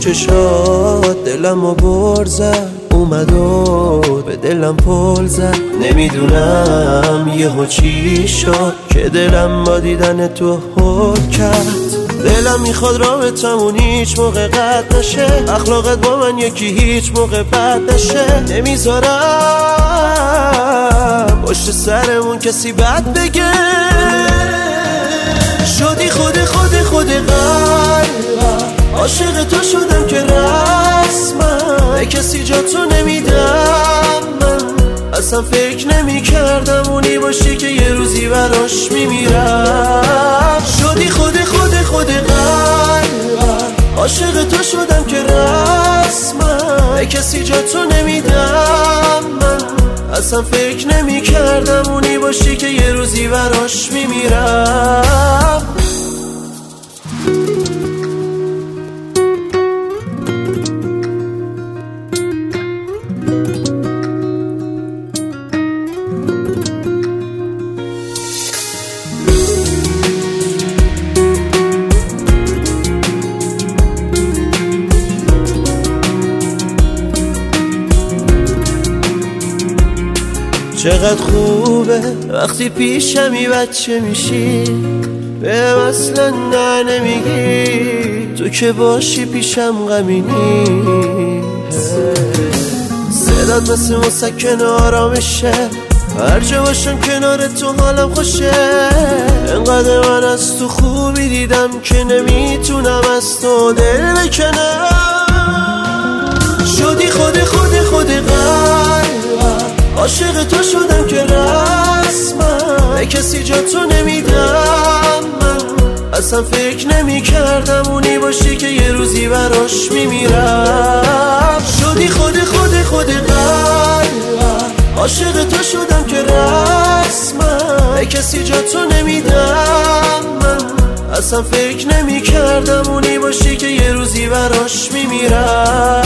چشات دلمو بر زد، اومد و به دلم پل زد. نمیدونم یهو چی شد که دلم با دیدن تو حل کرد. دلم میخواد رابطمون هیچ موقع قطع نشه، اخلاقت با من یکی هیچ موقع بد نشه. نمیذارم پشت سرمون کسی بد بگه. شدی خود قلبم، عاشق تو شدم که رسمم، به کسی جا تو نمیدم. من اصلا فکر نمی کردم اونی باشی که یه روزی براش میمیرم. شدی خود قلبم، عاشق تو شدم که رسمم، به کسی جا تو نمیدم. من اصلا فکر نمی کردم اونی باشی که یه روزی براش میمیرم. چقدر خوبه وقتی پیشمی بچه میشی، بهم اصلا نه نمیگی، تو که باشی پیشم غمینی. صدات مثل مسکن آرامشه، هر جا باشم کنار تو حالم خوشه. انقدر من از تو خوبی دیدم که نمیتونم از تو دل بکنم. شدی خود قلبم، عاشق تو شدم که رسمم، به کسی جا تو نمیدم. من اصلا فکر نمی کردم اونی باشی که یه روزی براش میمیرم. شدی خود قلبم، عاشق تو شدم که رسمم، به کسی جا تو نمیدم. من اصلا فکر نمی کردم اونی باشی که یه روزی براش میمیرم.